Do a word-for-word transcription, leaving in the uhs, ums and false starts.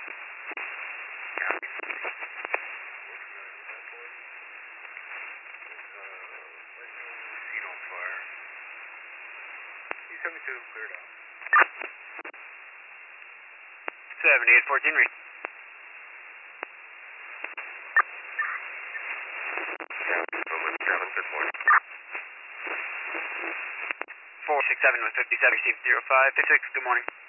seventy-two, cleared out. seventy-eight fourteen, read. seven, good morning. four six seven with fifty-seven, received zero five six six, good morning.